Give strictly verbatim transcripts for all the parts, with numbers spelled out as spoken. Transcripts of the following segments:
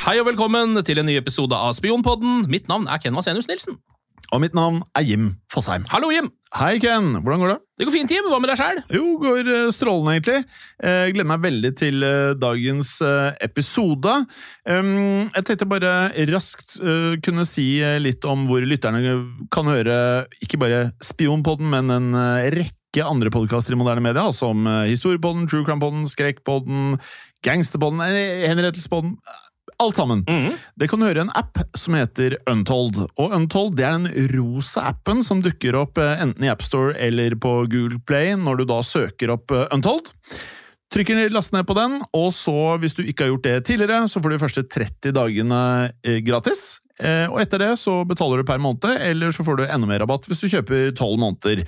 Hei og velkommen til en ny episode av Spionpodden. Mitt navn er Ken Vasenius Nilsen. Og mitt navn er Jim Fosheim. Hallo, Jim. Hei, Ken. Hvordan går det? Det går fint, Jim. Hva med deg selv? Jo, går uh, strålende egentlig. Jeg uh, gleder meg veldig til uh, dagens uh, episode. Um, jeg tenkte bare raskt uh, kunne si uh, litt om hvor lytterne kan høre ikke bare Spionpodden, men en uh, rekke andre podcaster i moderne media, som uh, Historiepodden, True Crime-podden, Skrekkpodden, Gangsterpodden, Henrettelsepodden. Alt sammen. Mm. Det kan høre en app som heter Untold. Og Untold det er den rosa appen som dukker opp enten i App Store eller på Google Play når du da søker opp Untold. Trykker last ned på den, og så hvis du ikke har gjort det tidligere, så får du de første tretti dagene gratis. Og etter det så betaler du per måned, eller så får du enda mer rabatt hvis du kjøper tolv måneder.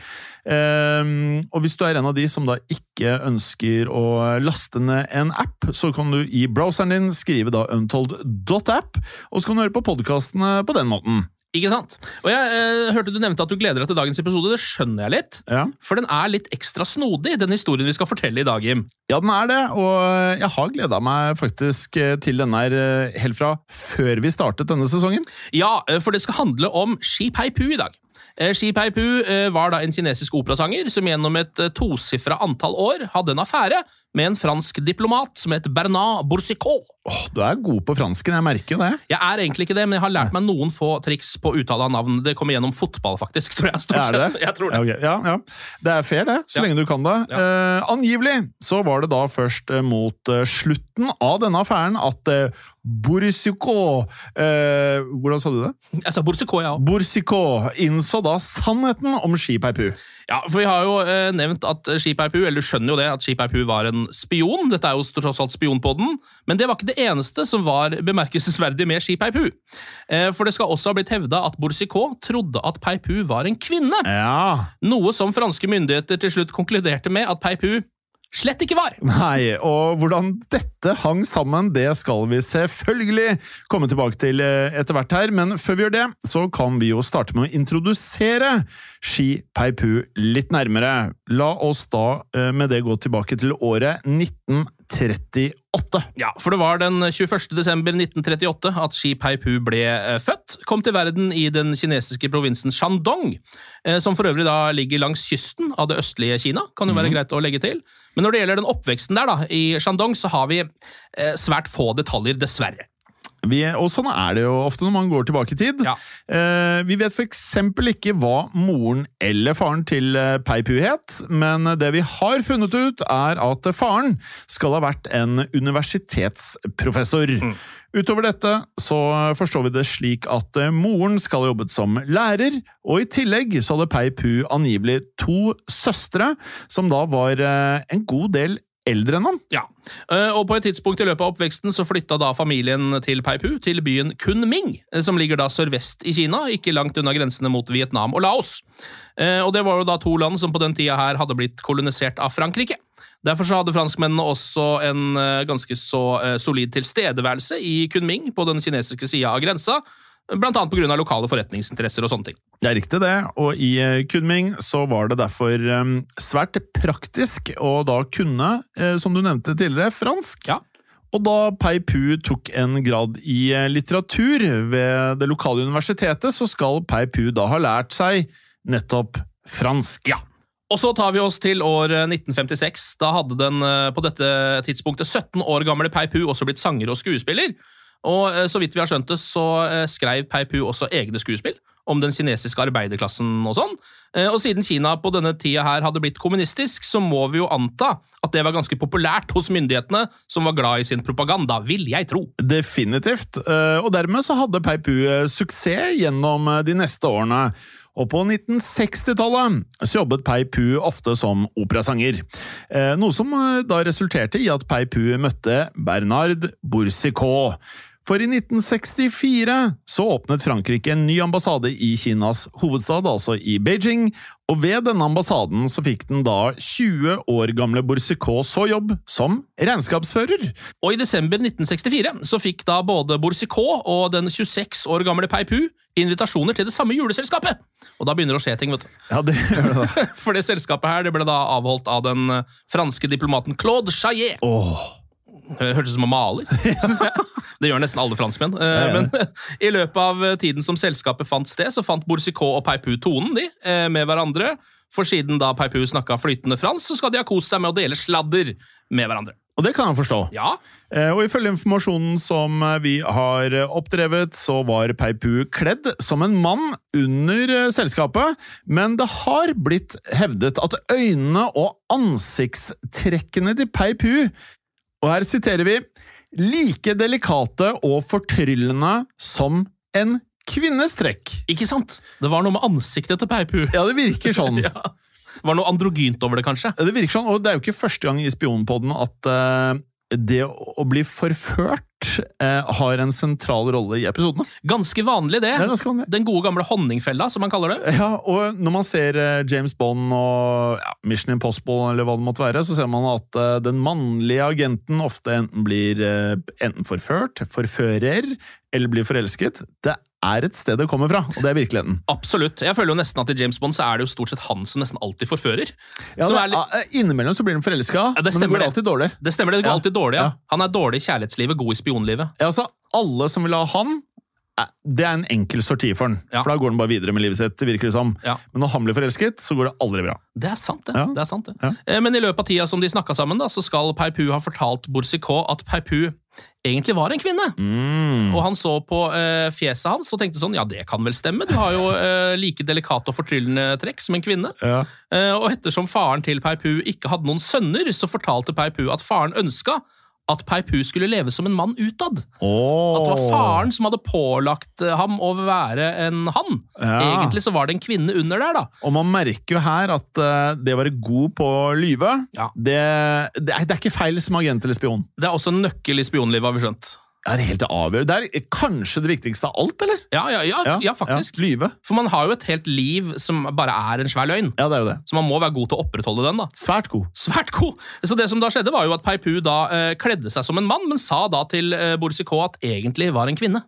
Og hvis du er en av de som da ikke ønsker å laste ned en app, så kan du i browseren din skrive da untold dot app, og så kan du høre på podcastene på den måten. Ikke sant? Og jeg eh, hørte du nevnte at du gleder deg til dagens episode. Det skjønner jeg litt. Ja. For den er litt ekstra snodig, den historien vi skal fortelle i dag, Jim. Ja, den er det, og jeg har gledet meg faktisk til den her helt fra før vi startet denne sesongen. Ja, for det skal handle om Shi Peipu i dag. Shi Peipu var da en kinesisk operasanger som gjennom et tosifret antall år hadde en affære med en fransk diplomat som het Bernard Boursiquot. Åh, du er god på fransken, jeg merker det. Jeg er egentlig ikke det, men jeg har lært meg noen få triks på uttale av navn. Det kommer gjennom fotball, faktisk, tror jeg. Stort sett. Jeg tror det. Ja, okay. ja, ja. Det er fair, det, så ja. lenge du kan det. Ja. Uh, angivelig så var det da først uh, mot uh, slutten av denne affæren at uh, Boursiquot uh, Hvordan sa du det? Jeg sa Boursiquot, ja. Boursiquot innså da sannheten om Shi Peipu. Ja, for vi har jo uh, nevnt at Shi Peipu, eller du skjønner jo det, at Shi Peipu var en spion. Dette er jo tross alt Spionpodden, men det var ikke det eneste som var bemerkelsesverdig med Shi Peipu. Uh, for det skal også ha blitt hevdet at Boursiquot trodde at Peipu var en kvinne. Ja. Noe som franske myndigheter til slutt konkluderte med at Peipu slett ikke var. Nei, og hvordan dette hang sammen, det skal vi selvfølgelig komme tilbake til etter hvert her, men før vi gjør det, så kan vi jo starte med å introdusere Shi Peipu litt nærmere. La oss da med det gå tilbake til året nitten trettiåtte. Ja, for det var den tjueførste desember nitten trettiåtte at Shi Peipu ble født, kom til verden i den kinesiske provinsen Shandong, som for øvrig da ligger langs kysten av det østlige Kina, kan jo være mm. greit å legge til. Men når det gjelder den oppveksten der da, i Shandong, så har vi eh, svært få detaljer, dessverre. Vi, og sånn er det jo ofte når man går tilbake i tid. Ja. Eh, vi vet for eksempel ikke hva moren eller faren til Peipu het, men det vi har funnet ut er at faren skal ha vært en universitetsprofessor. Mm. Utover dette så forstår vi det slik at moren skal ha jobbet som lærer, og i tillegg så hadde Peipu angivelig to søstre, som da var en god del eldre enn han. Ja, og på et tidspunkt i løpet av oppveksten så flytta da familien til Peipu til byen Kunming, som ligger da sørvest i Kina, ikke langt unna grensene mot Vietnam og Laos. Og det var jo da to land som på den tida her hadde blitt kolonisert av Frankrike. Derfor så hadde franskmennene også en ganske så solid tilstedeværelse i Kunming på den kinesiske siden av grensa, blant annet på grunn av lokale forretningsinteresser og sånne ting. Det er riktig det, og i Kunming så var det derfor um, svært praktisk å da kunne, eh, som du nevnte tidligere, fransk. Ja. Og da Peipu tok en grad i litteratur ved det lokale universitetet, så skal Peipu da ha lært seg nettopp fransk. Ja. Og så tar vi oss til år nitten femtiseks. Da hadde den på dette tidspunktet sytten år gamle Peipu også blitt sanger og skuespiller. Og så vidt vi har skjønt det, så skrev Peipu også egne skuespill om den kinesiske arbeiderklassen og sånn. Og siden Kina på denne tida her hadde blitt kommunistisk, så må vi jo anta at det var ganske populært hos myndighetene, som var glad i sin propaganda, vil jeg tro. Definitivt. Og dermed så hadde Peipu suksess gjennom de neste årene. Og på nitten sekstitallet så jobbet Peipu ofte som operasanger. Noe som da resulterte i at Peipu møtte Bernard Boursiquot. For i nitten sekstifire så åpnet Frankrike en ny ambassade i Kinas hovedstad, altså i Beijing, og ved denne ambassaden så fikk den da tjue år gamle Boursiquot så jobb som regnskapsfører. Og i desember nitten sekstifire så fikk da både Boursiquot og den tjueseks år gamle Peipu invitasjoner til det samme juleselskapet. Og da begynner det å skje ting, vet du. Ja, det gjør det da. For det selskapet her, det ble da avholdt av den franske diplomaten Claude Chaillet. Åh. Hørtes ut som en maler, synes jeg. Det gjør nesten alle franskmenn. Eh, Ja, ja. Men i løpet av tiden som selskapet fant sted, så fant Boursicot og Peipu tonen de, eh, med hverandre. For siden da Peipu snakket flytende fransk, så skal de ha kost seg med å dele sladder med hverandre. Og det kan jeg forstå. Ja, Eh, Og ifølge informasjonen som vi har oppdrevet, så var Peipu kledd som en mann under eh, selskapet, men det har blitt hevdet at øynene og ansiktstrekkene til Peipu, og her siterer vi, like delikate og fortryllende som en kvinnes trekk. ikke sant? Det var noe med ansiktet til Peipu. Ja, det virker sånn. Ja. Det var noe androgynt over det, kanskje. Det virker sånn, og det er jo ikke første gang i Spionpodden at eh, det å bli forført eh, har en sentral rolle i episodene. Ganske vanlig det. Det er ganske vanlig. Den gode gamle honningfella, som man kaller det. Ja, og når man ser eh, James Bond og ja, Mission Impossible, eller hva det måtte være, så ser man at eh, den mannlige agenten ofte enten blir eh, enten forført, forfører, eller blir forelsket. Det er et sted det kommer fra, og det er virkeligheten. Absolutt. Jeg føler jo nesten at i James Bond så er det jo stort sett han som nesten alltid forfører. Ja, Som det, er litt- eh, innimellom så blir den forelska, Ja, det men det stemmer går det. alltid dårlig. Det stemmer, det går Ja. alltid dårlig, ja. Ja. Han er dårlig i kjærlighetslivet, god i spionlivet. Ja, altså, alle som vil ha han, eh, det er en enkel sorti for han. Ja. For da går han bare videre med livet sitt, virker det som. Ja. Men når han blir forelsket, så går det aldri bra. Det er sant, det. Ja. det, er sant det. Ja. Eh, Men i løpet av tida som de snakka sammen, da, så skal Peipu ha fortalt Boursicot at Peipu egentlig var en kvinne. Mm. Og han så på eh, fjeset hans og tenkte sånn, ja, det kan vel stemme. Du har jo eh, like delikate og fortryllende trekk som en kvinne. Ja. Eh, og ettersom faren til Peipu ikke hadde noen sønner, så fortalte Peipu at faren ønska at Peipu skulle leve som en mann utad. Åh. At det var faren som hadde pålagt eh, ham å være en han. Ja. Egentlig så var det en kvinne under der, da. Og man merker jo her at eh, det å være god på å lyve, Ja. det, det, er, det er ikke feil som agent eller spion. Det er også en nøkkel i spionlivet, har vi skjønt. Det er helt avgjørende. Det er kanskje det viktigste av alt, eller? Ja, ja, ja, ja, faktisk. Ja, lyve. For man har jo et helt liv som bare er en svær løgn. Ja, det er jo det. Så man må være god til å opprettholde den, da. Svært god. Svært god! Så det som da skjedde, var jo at Peipu da eh, kledde seg som en mann, men sa da til eh, Boursicot at egentlig var en kvinne.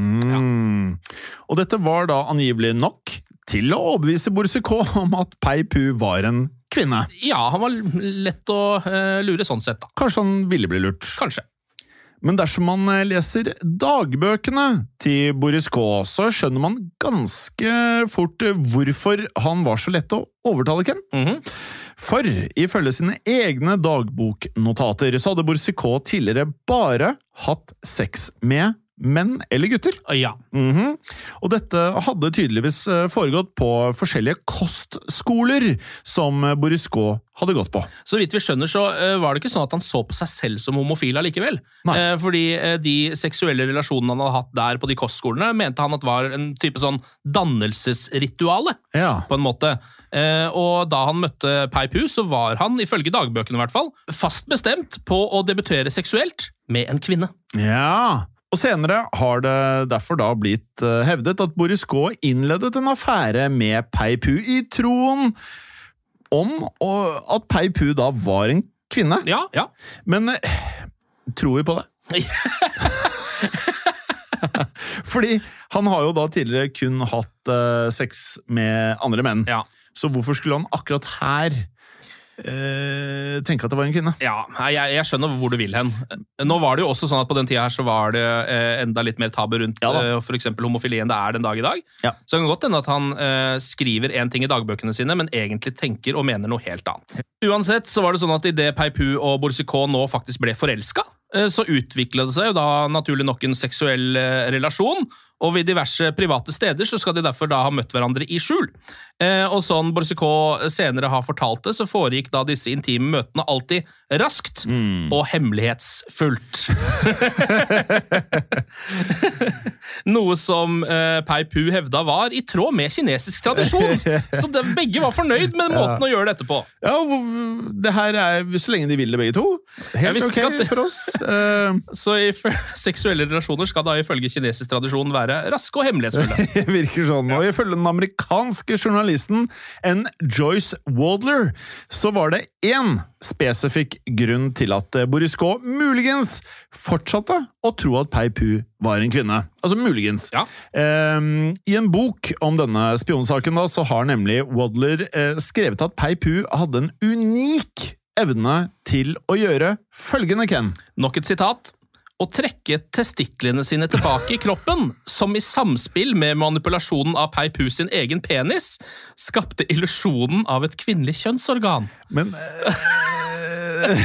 Mm. Og dette var da angivelig nok til å overbevise Boursicot om at Peipu var en kvinne. Ja, han var lett å eh, lure sånn sett, da. Kanskje han ville bli lurt. Kanskje. Men dersom man leser dagbøkene til Boursicot, så skjønner man ganske fort hvorfor han var så lett å overtale, Ken. Mhm. For ifølge sine egne dagboknotater så hadde Boursicot tidligere bare hatt sex med menn eller gutter. Ja. Mhm. Og dette hadde tydeligvis eh, foregått på forskjellige kostskoler som Boursicot hadde gått på. Så vidt vi skjønner, så eh, var det ikke sånn at han så på seg selv som homofil allikevel. Nei. Eh, fordi eh, de seksuelle relasjonene han hadde hatt der på de kostskolene, mente han at var en type sånn dannelsesrituale, Ja. på en måte. Eh, og da han møtte Peipu, så var han, ifølge dagbøkene i hvert fall, fast bestemt på å debutere seksuelt med en kvinne. Ja. Og senere har det derfor da blitt eh, hevdet at Boursicot innledet en affære med Peipu i troen om og at Peipu da var en kvinne. Ja, ja. Men eh, tror vi på det? Fordi han har jo da tidligere kun hatt eh, sex med andre menn. Ja. Så hvorfor skulle han akkurat her eh, tenke at det var en kvinne? Ja, nei, jeg, jeg skjønner hvor du vil hen. Nå var det jo også sånn at på den tida her så var det eh, enda litt mer tabu rundt Ja da. eh, for eksempel homofili enn det er den dag i dag. Ja. Så det kan godt hende at han eh, skriver en ting i dagbøkene sine, men egentlig tenker og mener noe helt annet. Uansett så var det sånn at i det Peipu og Boursicot nå faktisk ble forelska, eh, så utviklet det seg jo da naturlig nok en seksuell eh, relasjon, og ved diverse private steder så skal de derfor da ha møtt hverandre i skjul. Eh, og sånn Boursicot senere har fortalt det, så foregikk da disse intime møtene alltid raskt og hemmelighetsfullt. Noe som eh, Peipu hevda var i tråd med kinesisk tradisjon. Så det, begge var fornøyd med måten å gjøre dette på. Ja, hvor- det her er så lenge de vil det begge to. Jeg Helt visste ok ikke at det- for oss. Eh, Så i seksuelle relasjoner skal da ifølge kinesisk tradisjon være raske og hemmelighetsfulle. Det virker sånn. Og ifølge den amerikanske journalisten en Joyce Wadler, så var det én spesifikk grunn til at Boursicot muligens fortsatte å tro at Peipu var en kvinne. Altså muligens. Ja. Um, I en bok om denne spionsaken da, så har nemlig Wadler eh, skrevet at Peipu hadde en unik evne til å gjøre følgende, Ken. Nok et sitat. å trekke testiklene sine tilbake i kroppen, som i samspill med manipulasjonen av Pei Pu sin egen penis, skapte illusjonen av et kvinnelig kjønnsorgan. Men... Øh,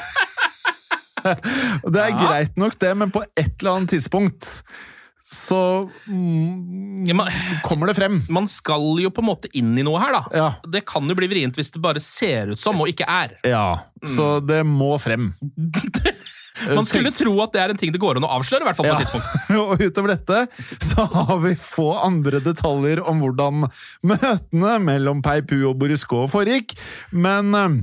det er greit nok det, men på et eller annet tidspunkt så mm, ja, man, kommer det frem. Man skal jo på en måte inn i noe her, da. Ja. Det kan jo bli vrient hvis det bare ser ut som, og ikke er. Ja, mm. så det må frem. Man skulle tro at det er en ting det går an å avsløre, i hvert fall på et tidspunkt. Og utover dette så har vi få andre detaljer om hvordan møtene mellom Pei Pu og Boris K foregikk, men...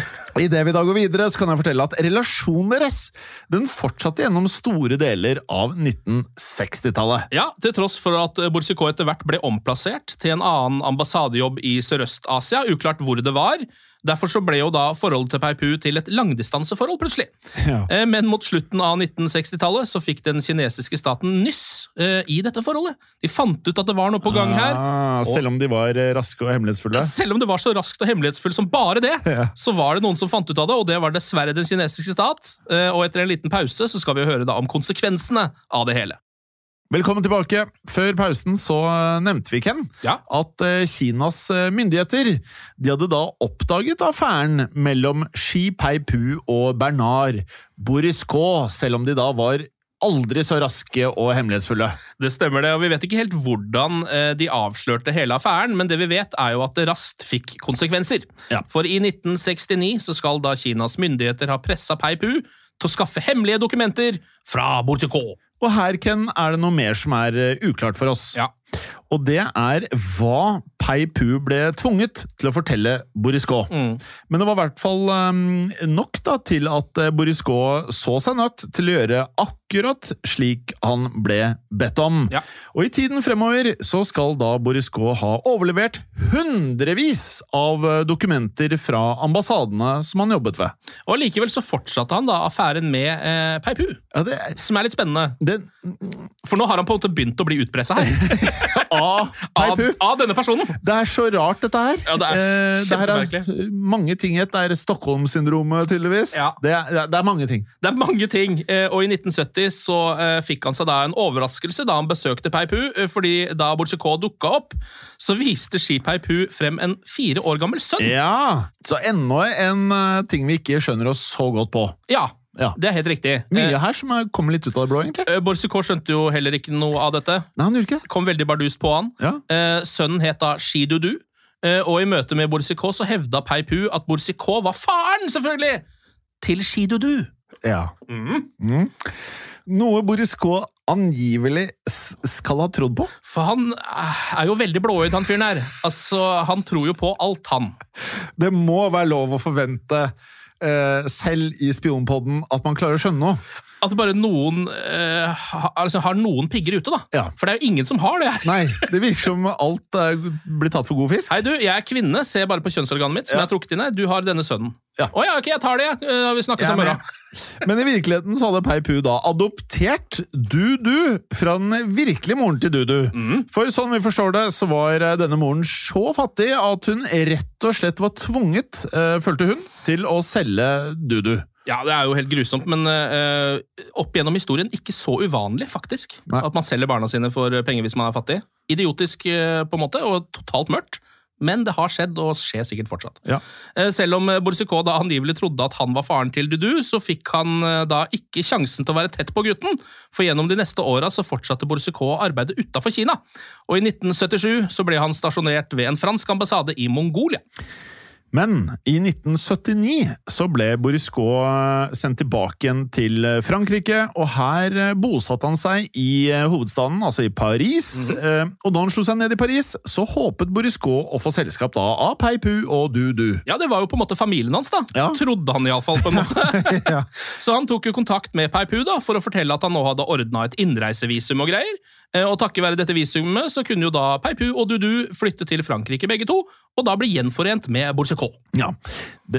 I det vi da går videre, så kan jeg fortelle at relasjonen deres, den fortsatte gjennom store deler av nitten seksti-tallet. Ja, til tross for at Boris K etter hvert ble omplassert til en annen ambassadejobb i Sørøst-Asia, uklart hvor det var. Derfor så ble jo da forholdet til Pei Pu til et langdistanseforhold plutselig. Ja. Men mot slutten av nitten seksti-tallet så fikk den kinesiske staten nyss eh, i dette forholdet. De fant ut at det var noe på gang her. Ah, selv om de var raske og hemmelighetsfulle? Selv om det var så raskt og hemmelighetsfulle som bare det, ja. Så var det noen som fant ut av det, og det var dessverre den kinesiske stat. Og etter en liten pause så skal vi høre da om konsekvensene av det hele. Velkommen tilbake. Før pausen så nevnte vi, Ken, ja. at Kinas myndigheter de hadde da oppdaget affæren mellom Xi Pei Pu og Bernard Boris K, selv om de da var aldri så raske og hemmelighetsfulle. Det stemmer det, og vi vet ikke helt hvordan de avslørte hele affæren, men det vi vet er jo at det raskt fikk konsekvenser. Ja. For i nitten sekstini så skal da Kinas myndigheter ha presset Pei Pu til å skaffe hemmelige dokumenter fra Boris K. Og her, Ken, er det noe mer som er uklart for oss. Ja. Og det er hva Pei Pu ble tvunget til å fortelle Boris K. Mm. Men det var i hvert fall um, nok da, til at Boris K så seg nødt til å gjøre akkurat slik han ble bedt om. Ja. Og i tiden fremover så skal da Boris K ha overlevert hundrevis av dokumenter fra ambassadene som han jobbet ved. Og likevel så fortsatte han da affæren med eh, Pei Pu, ja, det, som er litt spennende. Det, For nå har han på en måte begynt å bli utpresset her. Av Pei Pu. Av, av denne personen. Det er så rart, dette her. Ja, det er kjempemerkelig. Det er mange ting. Det er Stockholm-syndromet, tydeligvis. Ja. Det, er, det er mange ting. Det er mange ting. Og i nitten sytti så fikk han seg da en overraskelse da han besøkte Pei Pu, fordi da Boris K dukket opp, så viste Xi Pei Pu frem en fire år gammel sønn. Ja, så enda en ting vi ikke skjønner oss så godt på. Ja. Ja, det er helt riktig. Mye her som kommer litt ut av det blå, egentlig. Boris K skjønte jo heller ikke noe av dette. Nei, han gjorde ikke det. Kom veldig bardust på han. Ja. Sønnen het da Xi Dudu, og i møte med Boris K så hevda Pei Pu at Boris K var faren, selvfølgelig, til Xi Dudu. Ja. Mm. Mm. Noe Boris K angivelig skal ha trodd på. For han er jo veldig blåøyd, han fyren her. Altså, han tror jo på alt, han. Det må være lov å forvente Uh, selv i Spionpodden at man klarer å skjønne noe. At bare noen uh, ha, altså, har noen pigger ute, da. Ja. For det er jo ingen som har det her. Nei, det virker som alt uh, blir tatt for god fisk. Hei du, jeg er kvinne, se bare på kjønnsorganet mitt, som ja. jeg har trukket inn her. Du har denne sønnen. Å ja. Oh, ja, ok, jeg tar det, uh, vi snakkes om morgen. Men i virkeligheten så hadde Pei Pu da adoptert Dudu fra den virkelige moren til Dudu. Mm. For sånn vi forstår det, så var denne moren så fattig at hun rett og slett var tvunget, uh, følte hun, til å selge Dudu. Ja, det er jo helt grusomt, men uh, opp gjennom historien ikke så uvanlig, faktisk. Nei. At man selger barna sine for penger hvis man er fattig. Idiotisk uh, på en måte, og totalt mørkt. Men det har skjedd, og skjer sikkert fortsatt. Ja. Uh, selv om Boris K da angivelig trodde at han var faren til Dudu, så fikk han uh, da ikke sjansen til å være tett på gutten. For gjennom de neste åra så fortsatte Boris K å arbeide utenfor Kina. Og i nitten syttisju så ble han stasjonert ved en fransk ambassade i Mongolia. Men i nitten syttini så ble Boris K sendt tilbake igjen til Frankrike, og her bosatte han seg i hovedstaden, altså i Paris. Mm-hmm. Og da han slo seg ned i Paris, så håpet Boris K å få selskap da av Pei Pu og Dudu. Ja, det var jo på en måte familien hans da. Ja. Trodde han i alle fall på en måte. Ja. Så han tok jo kontakt med Pei Pu da, for å fortelle at han nå hadde ordnet et innreisevisum og greier. Og takket være dette visumet så kunne jo da Pei Pu og Dudu flytte til Frankrike begge to, og da bli gjenforent med Boris K. Ja, det,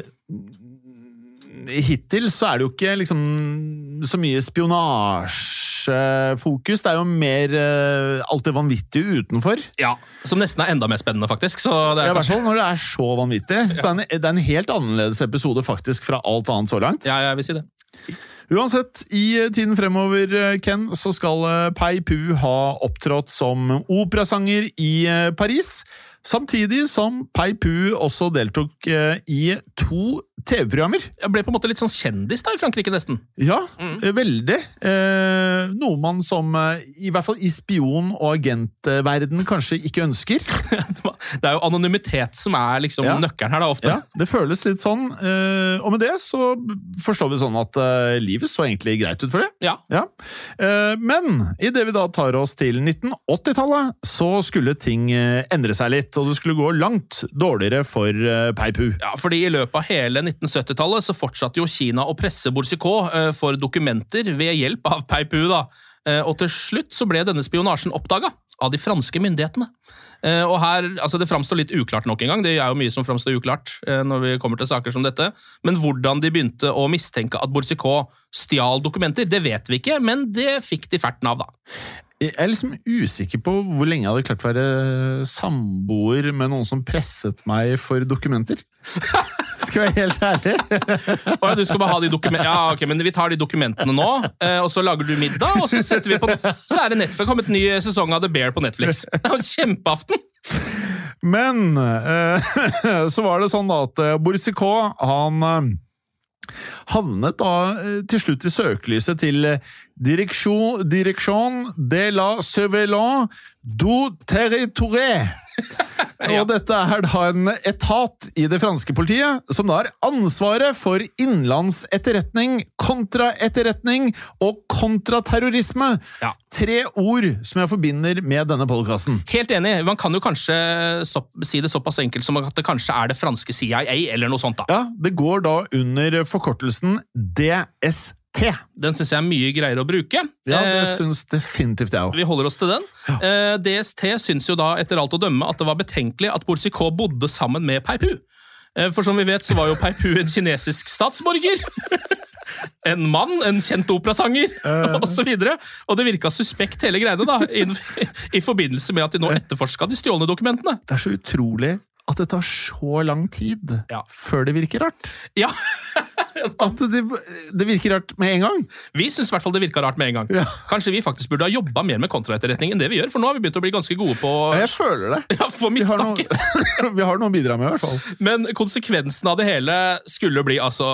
hittil så er det jo ikke liksom så mye spionasjefokus, det er jo mer uh, alt det vanvittige utenfor. Ja, som nesten er enda mer spennende faktisk. Så det er ja, kanskje... i hvert fall når det er så vanvittig, ja. Så er det, en, det er en helt annerledes episode faktisk fra alt annet så langt. Ja, jeg vil si det. Uansett, i tiden fremover, Ken, så skal Pei-Pu ha opptrådt som operasanger i Paris, samtidig som Pei-Pu også deltok i to T V-programmer. Jeg ble på en måte litt sånn kjendis da i Frankrike nesten. Ja, mm. veldig. Eh, noe man som, i hvert fall i spion- og agentverden, kanskje ikke ønsker. Det er jo anonymitet som er liksom ja. nøkkelen her da, ofte. Ja, det føles litt sånn. Eh, og med det så forstår vi sånn at eh, livet så egentlig greit ut for det. Ja. ja. Eh, men i det vi da tar oss til nitten åtti-tallet, så skulle ting endre seg litt, og det skulle gå langt dårligere for eh, Pei-Pu. Ja, fordi i løpet av hele nitten sytti-tallet så fortsatte jo Kina å presse Boucicaut eh, for dokumenter ved hjelp av Pei-Pu da. Eh, og til slutt så ble denne spionasjen oppdaget av de franske myndighetene. Eh, og her, altså det framstår litt uklart nok en gang, det er jo mye som framstår uklart eh, når vi kommer til saker som dette, men hvordan de begynte å mistenke at Boucicaut stjal dokumenter, det vet vi ikke, men det fikk de ferten av da. Jeg er liksom usikker på hvor lenge jeg hadde klart å være samboer med noen som presset meg for dokumenter. Skal jeg være helt ærlig? Åja, du skal bare ha de dokumentene. Ja, ok, men vi tar de dokumentene nå, og så lager du middag, og så setter vi på... Så er det Netflix, kommet en ny sesong av The Bear på Netflix. Det er jo en kjempeaften! Men eh, så var det sånn da at Boucicaut, han... havnet da til slutt i søkelyset til Direction, Direction de la Surveillance du Territoire. Ja. Og dette er da en etat i det franske politiet som da har ansvaret for innlandsetterretning, kontraetterretning og kontraterrorisme. Ja. Tre ord som jeg forbinder med denne podcasten. Helt enig. Man kan jo kanskje så, si det såpass enkelt som at det kanskje er det franske C I A eller noe sånt da. Ja, det går da under forkortelsen D S T. Den synes jeg er mye greiere å bruke. Ja, det synes definitivt jeg også. Vi holder oss til den. Ja. Eh, D S T synes jo da etter alt å dømme at det var betenkelig at Boucicaut bodde sammen med Pei-Pu. Eh, for som vi vet så var jo Pei-Pu en kinesisk statsborger. En mann, en kjent operasanger, uh. og så videre. Og det virket suspekt hele greiene da, i, i forbindelse med at de nå etterforsket de stjålne dokumentene. Det er så utrolig at det tar så lang tid ja. før det virker rart. Ja. At det, det virker rart med en gang. Vi synes i hvert fall det virker rart med en gang. Ja. Kanskje vi faktisk burde ha jobbet mer med kontraetterretning enn det vi gjør, for nå har vi begynt å bli ganske gode på... Jeg føler det. Ja, for mistanke. Vi har noe, vi har noe å bidra med i hvert fall. Men konsekvensen av det hele skulle bli altså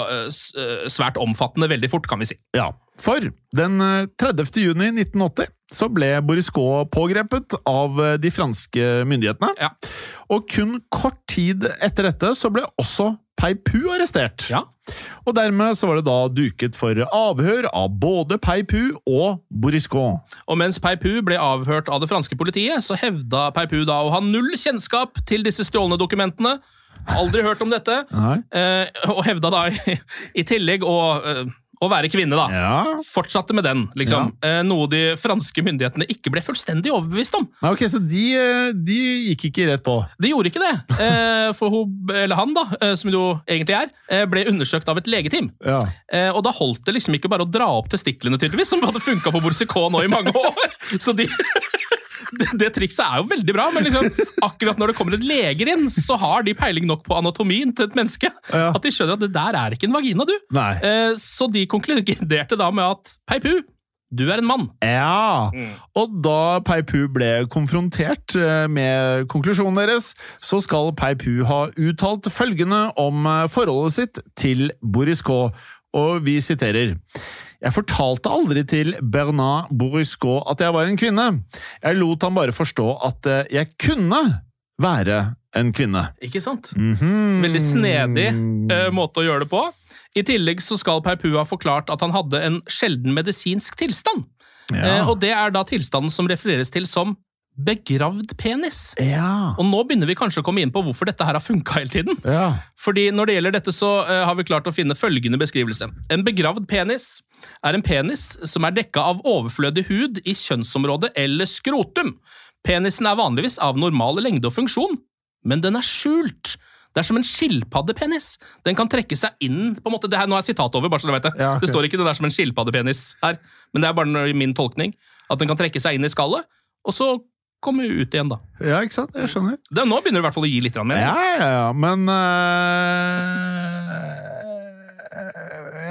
svært omfattende veldig fort, kan vi si. Ja, for den tredjevte juni nitten åtti så ble Boucicaut pågrepet av de franske myndighetene. Ja. Og kun kort tid etter dette så ble også Pei-Pu arrestert. Ja. Og dermed så var det da duket for avhør av både Pei-Pu og Boucicaut. Og mens Pei-Pu ble avhørt av det franske politiet, så hevda Pei-Pu da å ha null kjennskap til disse stjålne dokumentene. Aldri hørt om dette. Eh, og hevda da i, i tillegg å... Eh, å være kvinne da. Ja. Fortsatte med den, liksom. Ja. Eh, noe de franske myndighetene ikke ble fullstendig overbevist om. Ok, så de, de gikk ikke rett på? De gjorde ikke det. Eh, for hun, eller han da, eh, som det jo egentlig er, eh, ble undersøkt av et legeteam. Ja. Eh, og da holdt det liksom ikke bare å dra opp testiklene tydeligvis, som hadde funket på Boucicaut nå i mange år. Så de... Det, det trikset er jo veldig bra, men liksom, akkurat når det kommer et leger inn, så har de peiling nok på anatomien til et menneske, ja. At de skjønner at det der er ikke en vagina, du. Eh, så de konkluderte da med at Pei-Pu, du er en mann. Ja, mm. Og da Pei-Pu ble konfrontert med konklusjonen deres, så skal Pei-Pu ha uttalt følgende om forholdet sitt til Boucicaut, og vi siterer... Jeg fortalte aldri til Bernard Boucicaut at jeg var en kvinne. Jeg lot han bare forstå at jeg kunne være en kvinne. Ikke sant? Mm-hmm. Veldig snedig eh, måte å gjøre det på. I tillegg så skal Pei-Pu ha forklart at han hadde en sjelden medisinsk tilstand. Ja. Eh, og det er da tilstanden som refereres til som begravd penis. Ja. Og nå begynner vi kanskje å komme inn på hvorfor dette her har funket hele tiden. Ja. Fordi når det gjelder dette så uh, har vi klart å finne følgende beskrivelse. En begravd penis er en penis som er dekket av overflødig hud i kjønnsområdet eller skrotum. Penisen er vanligvis av normal lengde og funksjon, men den er skjult. Det er som en skilpaddepenis. Den kan trekke seg inn, på en måte, det her, nå er sitat over, bare så du vet det. Ja, okay. Det står ikke det der som en skilpaddepenis her, men det er bare min tolkning, at den kan trekke seg inn i skallet, og så komme ut igjen da. Ja, ikke sant? Jeg skjønner. Det, nå begynner det i hvert fall å gi litt mer. Ja, ja, ja, men... Uh, ja,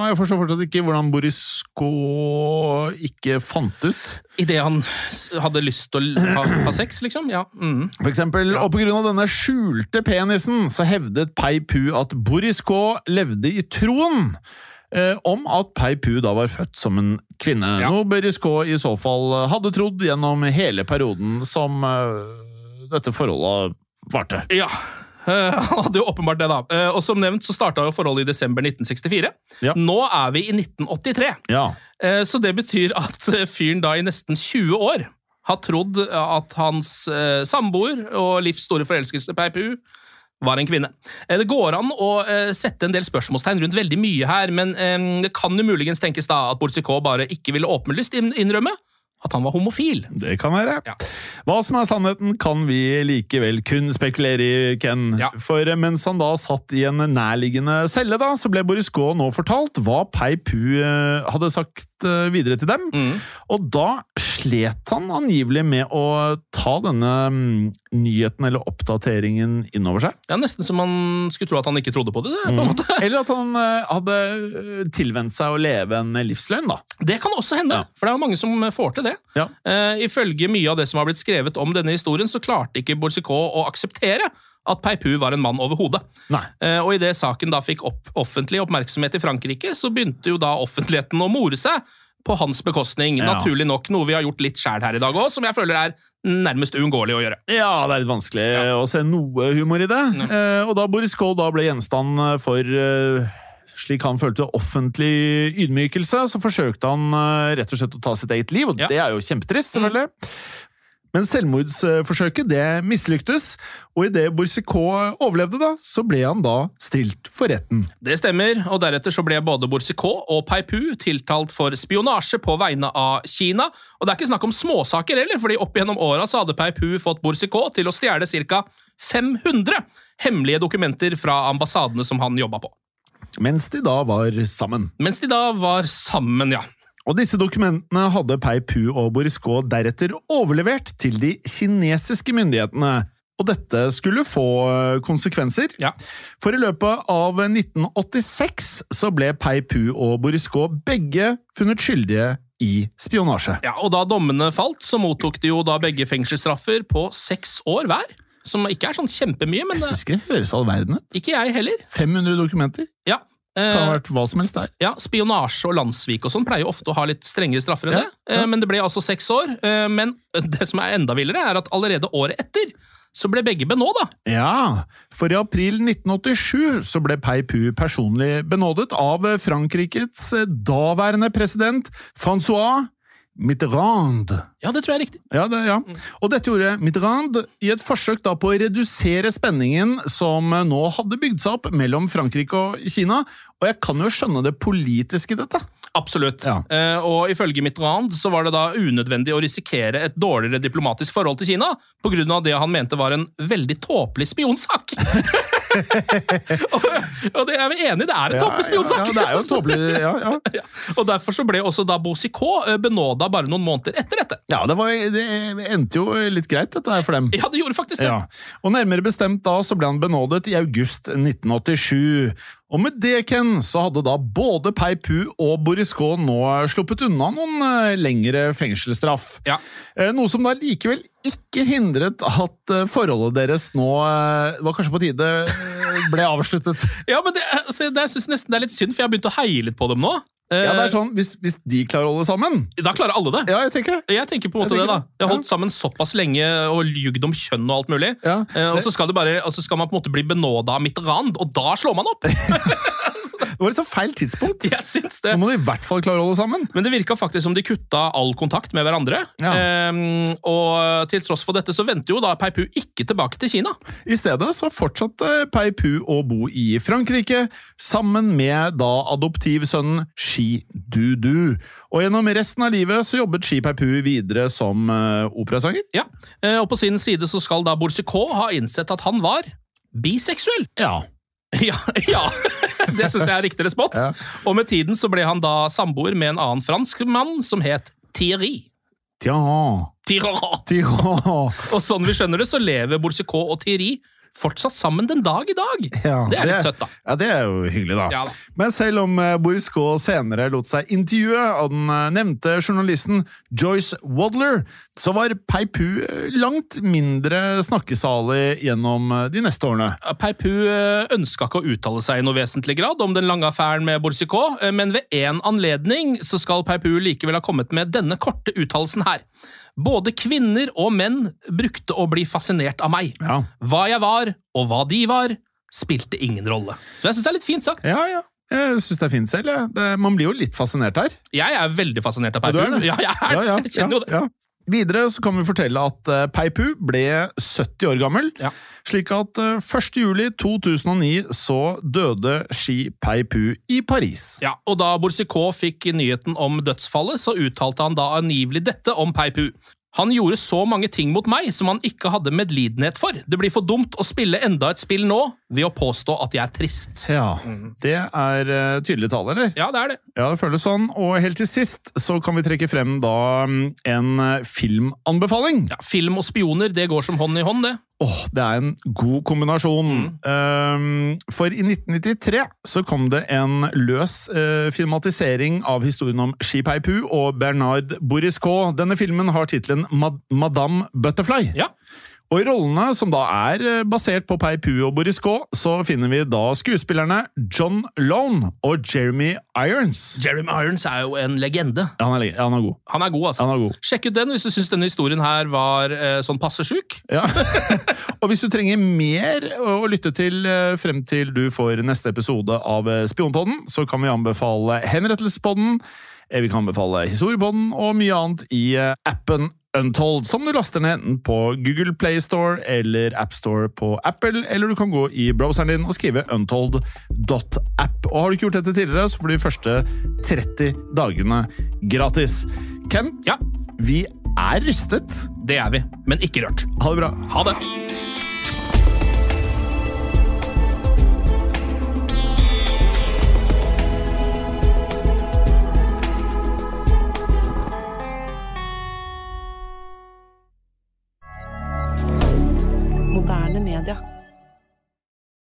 jeg forstår fortsatt ikke hvordan Borisco ikke fant ut. I det han hadde lyst til å ha, ha sex, liksom? Ja. Mm. For eksempel, ja. Og på grunn av denne skjulte penisen, så hevdet Pei-Pu at Borisco levde i troen eh, om at Pei-Pu da var født som en kvinne. Ja. Noe Borisco i så fall hadde trodd gjennom hele perioden som eh, dette forholdet varte. Ja. Uh, han hadde jo åpenbart det da. Uh, og som nevnt så startet jo forholdet i desember nitten sekstifire. Ja. Nå er vi i nitten åttitre. Ja. Uh, så det betyr at fyren da i nesten tjue år har trodd at hans uh, samboer og livs store forelskelse Pei-Pu var en kvinne. Uh, det går an å uh, sette en del spørsmålstegn rundt veldig mye her, men uh, det kan jo muligens tenkes da at Borisco bare ikke ville åpenlyst innrømme at han var homofil. Det kan være. Ja. Hva som er sannheten kan vi likevel kun spekulere i, Ken. Ja. For mens han da satt i en nærliggende celle da, så ble Borisco nå fortalt hva Pei-Pu hadde sagt videre til dem. Mm. Og da slet han angivelig med å ta denne nyheten eller oppdateringen innover seg. Ja, nesten som man skulle tro at han ikke trodde på det, på en måte. Mm. Eller at han hadde tilvendt seg å leve en livsløgn, da. Det kan også hende, ja. For det er mange som får til det. Ja. Uh, ifølge mye av det som har blitt skrevet om denne historien, så klarte ikke Borisco å akseptere at Pei-Pu var en mann overhodet. Uh, og i det saken da fikk opp offentlig oppmerksomhet i Frankrike, så begynte jo da offentligheten å more seg på hans bekostning. Ja. Naturlig nok, noe vi har gjort litt skjært her i dag også, som jeg føler er nærmest uunngåelig å gjøre. Ja, det er litt vanskelig ja. Å se noe humor i det. Ja. Uh, og da Borisco da ble gjenstand for... Uh, slik han følte offentlig ydmykelse, så forsøkte han uh, rett og slett å ta sitt eget liv, og ja. Det er jo kjempetrist, selvfølgelig. Mm. Men selvmordsforsøket, det mislyktes, og i det Borisco overlevde da, så ble han da stilt for retten. Det stemmer, og deretter så ble både Borisco og Pei-Pu tiltalt for spionasje på vegne av Kina, og det er ikke snakk om småsaker heller, fordi opp gjennom åra så hadde Pei-Pu fått Borisco til å stjele cirka fem hundre hemmelige dokumenter fra ambassadene som han jobbet på. Mens de da var sammen. Mens de da var sammen, ja. Og disse dokumentene hadde Pei-Pu og Borisco deretter overlevert til de kinesiske myndighetene. Og dette skulle få konsekvenser. Ja. For i løpet av nitten åttiseks så ble Pei-Pu og Borisco begge funnet skyldige i spionasje. Ja, og da dommene falt, så mottok de jo da begge fengselsstraffer på seks år hver. Som ikke er sånn kjempemye, men... Jeg synes ikke det høres all verden ut. Ikke jeg heller. fem hundre dokumenter? Ja. Eh, kan ha vært hva som helst der. Ja, spionasje og landssvik og sånn pleier ofte å ha litt strengere straffer enn ja, det. Eh, ja. Men det ble altså seks år. Eh, men det som er enda villere er at allerede året etter så ble begge benåda. Ja, for i april nitten åttisju så ble Pei-Pu personlig benådet av Frankrikes daværende president François Mitterrand. Ja, det tror jeg er riktig. Ja, det, ja. Og dette gjorde Mitterrand i et forsøk da på å redusere spenningen som nå hadde bygd seg opp mellom Frankrike og Kina, og jeg kan jo skjønne det politiske i dette. Absolutt. Ja. Eh, og ifølge Mitterrand så var det da unødvendig å risikere et dårligere diplomatisk forhold til Kina, på grunn av det han mente var en veldig tåpelig spionsak. og, og det er vi enige, det er en ja, tåpelig spionsak. Ja, ja, det er jo en tåpelig, ja, ja. ja. Og derfor så ble også da Borisco benåda bare noen måneder etter dette. Ja, det, var, det endte jo litt greit dette her for dem. Ja, det gjorde faktisk det. Ja. Og nærmere bestemt da så ble han benådet i august nitten åttisju. Og med det, Ken, så hadde da både Pei-Pu og Borisco nå sluppet unna noen lengre fengselsstraff. Ja. Noe som da likevel ikke hindret at forholdet deres nå var kanskje på tide ble avsluttet. Ja, men det, altså, det, jeg synes nesten det er litt synd, for jeg har begynt å heie litt på dem nå. Ja, det er sånn, hvis, hvis de klarer å holde sammen. Da klarer alle det. Ja, jeg tenker det. Jeg tenker på en måte det, da. Jeg har holdt ja. sammen såpass lenge og ljugd om kjønn og alt mulig. Ja. Og så skal, det bare, og så skal man på en måte bli benåda av Mitterrand, og da slår man opp. Det var et så feil tidspunkt. Jeg synes det. Nå må de i hvert fall klare å holde sammen. Men det virket faktisk som de kutta all kontakt med hverandre. Ja. Um, og til tross for dette så venter jo da Pei-Pu ikke tilbake til Kina. I stedet så fortsatte Pei-Pu å bo i Frankrike, sammen med da adoptivsønnen Xi Du-Du. Og gjennom resten av livet så jobbet Xi Pei-Pu videre som uh, operasanger. Ja, uh, og på sin side så skal da Borisco ha innsett at han var biseksuell. Ja. Ja, ja. Det synes jeg er riktig respons. Ja. Og med tiden så ble han da samboer med en annen fransk mann som het Thierry. Tyran. Tyran. Tyran. Og sånn vi skjønner det, så lever Borisco og Thierry fortsatt sammen den dag i dag. Ja, det er litt søtt, da. Ja, det er jo hyggelig, da. Ja, da. Men selv om Boris K. senere lot seg intervjue av den nevnte journalisten Joyce Wadler, så var Peipu langt mindre snakkesalig gjennom de neste årene. Peipu ønska ikke å uttale seg i noe vesentlig grad om den lange affæren med Boris K., men ved en anledning så skal Peipu likevel ha kommet med denne korte uttalelsen her. Både kvinner og menn brukte å bli fascinert av meg. Ja. Hva jeg var, og hva de var, spilte ingen rolle. Så jeg synes det er litt fint sagt. Ja, ja. Jeg synes det er fint selv. Ja. Det, man blir jo litt fascinert her. Jeg er veldig fascinert av Peipu. Ja, jeg, er, ja, ja, jeg kjenner jo det. Ja, ja. Videre så kan vi fortelle at Peipu ble sytti år gammel, ja. Slik at første juli to tusen og ni så døde Xi Peipu i Paris. Ja, og da Boris K. fikk nyheten om dødsfallet, så uttalte han da angivelig dette om Peipu. Han gjorde så mange ting mot meg som han ikke hadde medlidenhet for. Det blir for dumt å spille enda et spill nå ved å påstå at jeg er trist. Ja, det er uh, tydelig tale, eller? Ja, det er det. Ja, det føles sånn. Og helt til sist så kan vi trekke frem da en filmanbefaling. Ja, film og spioner, det går som hånd i hånd, det. Åh, det er en god kombinasjon. Mm. Um, for i nitten nittitre så kom det en løs uh, filmatisering av historien om Xi Peipu og Bernard Boris K. Denne filmen har titlen Mad- Madame Butterfly. Ja. Og i rollene, som da er basert på Peipu og Boris K., så finner vi da skuespillerne John Lone og Jeremy Irons. Jeremy Irons er jo en legende. Ja, han er, ja, han er god. Han er god, altså. Han er god. Sjekk ut den hvis du synes denne historien her var eh, sånn passe syk. Ja. Og hvis du trenger mer å lytte til frem til du får neste episode av Spionpodden, så kan vi anbefale Henrettelsespodden, vi kan anbefale Historiepodden og mye annet i appen Untold, som du laster ned enten på Google Play Store eller App Store på Apple, eller du kan gå i browseren din og skrive untold dot app. Og har du ikke gjort dette tidligere, så får du de første tretti dagene gratis. Ken, ja. Vi er rystet. Det er vi, men ikke rørt. Ha det bra. Ha det.